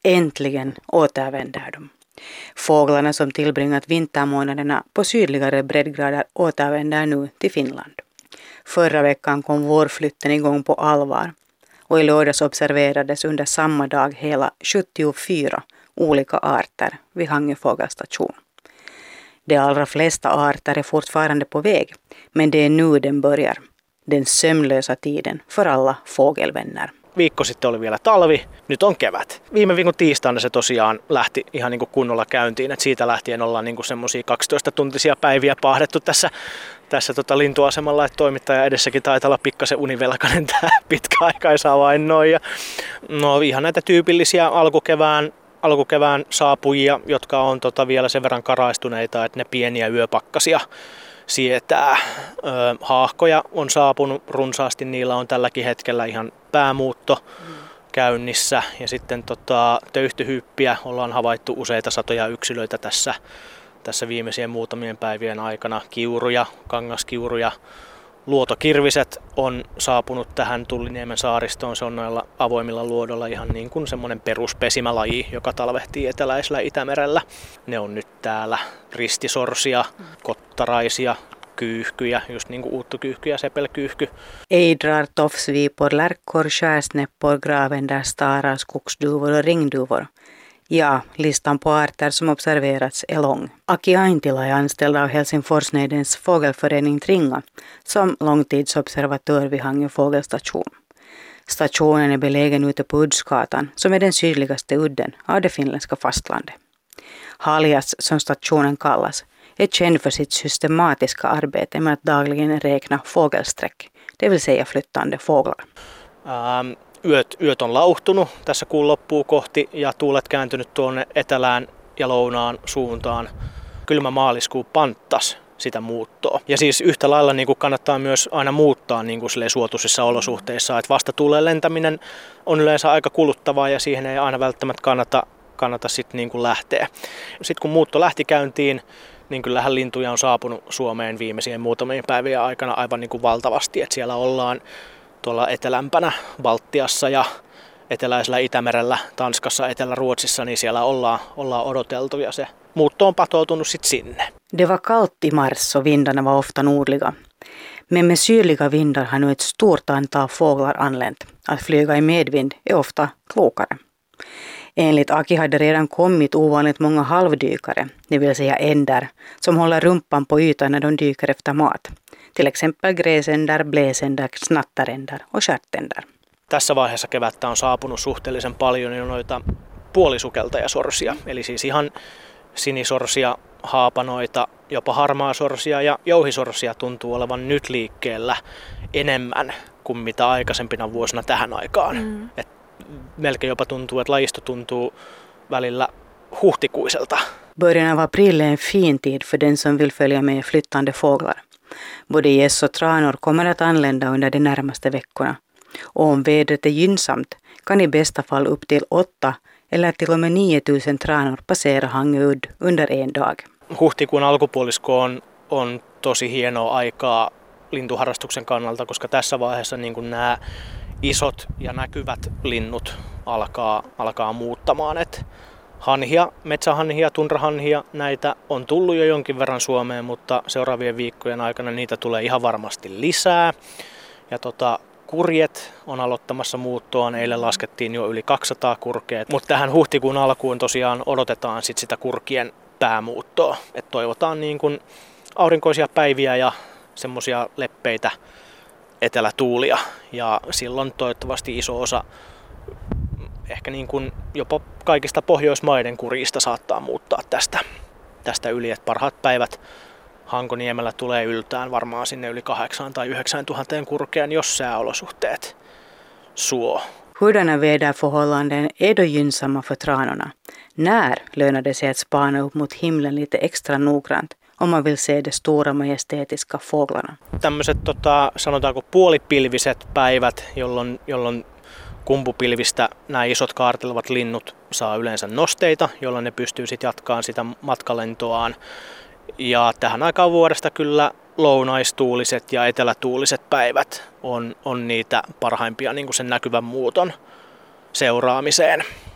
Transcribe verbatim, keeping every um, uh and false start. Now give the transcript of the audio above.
Äntligen återvänder de. Fåglarna som tillbringat vintermånaderna på sydligare breddgrader återvänder nu till Finland. Förra veckan kom vårflytten igång på allvar och i lördags observerades under samma dag hela sjuttiofyra olika arter vid Hangö fågelstation. De allra flesta arter är fortfarande på väg, men det är nu den börjar. Den sömnlösa tiden för alla fågelvänner. Viikko sitten oli vielä talvi, nyt on kevät. Viime viikon tiistaina se tosiaan lähti ihan niin kuin kunnolla käyntiin, että siitä lähtien ollaan niin kuin semmoisia kaksitoista-tuntisia päiviä pahdettu tässä, tässä tota lintuasemalla, että toimittaja edessäkin taitaa olla pikkasen univelkainen tämä pitkäaikaisavainno. Ja no ihan näitä tyypillisiä alkukevään, alkukevään saapujia, jotka on tota vielä sen verran karaistuneita, että ne pieniä yöpakkasia sietää. Öö, haahkoja on saapunut runsaasti, niillä on tälläkin hetkellä ihan päämuutto mm. käynnissä. Ja sitten tota, töyhtyhyyppiä ollaan havaittu useita satoja yksilöitä tässä, tässä viimeisien muutamien päivien aikana. Kiuruja, kangaskiuruja, luotokirviset on saapunut tähän Tulliniemen saaristoon. Se on noilla avoimilla luodolla ihan niin kuin semmoinen peruspesimälaji, joka talvehtii eteläisellä Itämerellä. Ne on nyt täällä ristisorsia, kottaraisia, kyyhkyjä, just niin kuin uuttukyyhky ja sepelkyyhky. Ejdrar, tofsvipor, lärkor, skärsnäppor, gravender, starar, skogsduvor och ringduvor. Ja, listan på arter som observerats är lång. Aki Aintila är anställd av Helsingforsnejdens fågelförening Tringa som långtidsobservatör vid Hangö fågelstation. Stationen är belägen ute på Uddsgatan som är den sydligaste udden av det finländska fastlandet. Haljas, som stationen kallas, är känd för sitt systematiska arbete med att dagligen räkna fågelsträck, det vill säga flyttande fåglar. Um. Yöt, yöt on lauhtunut tässä kuun loppuu kohti ja tuulet kääntynyt tuonne etelään ja lounaan suuntaan. Kylmä maaliskuu panttas sitä muuttoa. Ja siis yhtä lailla niin kuin kannattaa myös aina muuttaa niin kuin suotuisissa olosuhteissa. Että vastatuuleen lentäminen on yleensä aika kuluttavaa ja siihen ei aina välttämättä kannata, kannata sit niin kuin lähteä. Sitten kun muutto lähti käyntiin, niin kyllähän lintuja on saapunut Suomeen viimeisien muutamien päivien aikana aivan niin kuin valtavasti. Että siellä ollaan tuolla etelämpänä Baltiassa ja eteläisellä Itämerellä, Tanskassa, Etelä-Ruotsissa, niin siellä ollaan, ollaan odoteltu ja se muutto on patoutunut sitten sinne. Det var kallt i mars och vindarna var ofta nordliga. Men med sydliga vindar har nu ett stort antal fåglar anlänt. Att flyga i medvind är ofta klokare. Enligt Aki hade redan kommit ovanligt många halvdykare, det vill säga änder, som håller rumpan på ytan när de dyker efter mat. Till exempel gräsänder, bläsänder, snattaränder och stjärtänder. Tässä vaiheessa kevättä on saapunut suhteellisen paljon jo noita puolisukeltajasorsia, eli siis ihan sinisorsia, haapanoita, jopa harmaasorsia ja jouhisorsia tuntuu olevan nyt liikkeellä enemmän kuin mitä aikaisempina vuosina tähän aikaan. Mm. Et melkein jopa tuntuu, että lajisto tuntuu välillä huhtikuiselta. Början av april är en fin tid för den som vill följa med flyttande fåglar. Både gäss och tranor kommer att anlända under de närmaste veckorna. Och om vädret är gynnsamt kan i bästa fall upp till åtta eller till och med nio tusen tranor passera Hangö udd under en dag. Huhtikuun alkupuolisko on, on tosi hienoa aikaa lintuharrastuksen kannalta, koska tässä vaiheessa niin kuin nämä isot ja näkyvät linnut alkaa, alkaa muuttamaan. Et hanhia, metsähanhia, tunrahanhia, näitä on tullut jo jonkin verran Suomeen, mutta seuraavien viikkojen aikana niitä tulee ihan varmasti lisää. Ja tota, kurjet on aloittamassa muuttoaan, eilen laskettiin jo yli kaksisataa kurkea, mutta tähän huhtikuun alkuun tosiaan odotetaan sit sitä kurkien päämuuttoa. Et toivotaan niin kun aurinkoisia päiviä ja semmoisia leppeitä etelätuulia ja silloin toivottavasti iso osa ehkä niin kuin jopa kaikista Pohjoismaiden kurjista saattaa muuttaa tästä, tästä yli, että parhaat päivät Hankoniemellä tulee yltään varmaan sinne yli kahdeksaan tai yhdeksään tuhanteen kurkeen, jos sääolosuhteet suo. Hurdana väderförhållanden är då gynnsamma för tranorna? När lönar det sig att spana upp mot himlen lite extra noggrant om man vill se de stora majestätiska fåglarna? Tämmöiset tota, sanotaanko puolipilviset päivät, jolloin, jolloin kumpupilvistä nämä isot kaartelevat linnut saa yleensä nosteita, jolloin ne pystyy sitten jatkamaan sitä matkalentoaan. Ja tähän aikaan vuodesta kyllä lounaistuuliset ja etelätuuliset päivät on, on niitä parhaimpia niin kuin sen näkyvän muuton seuraamiseen.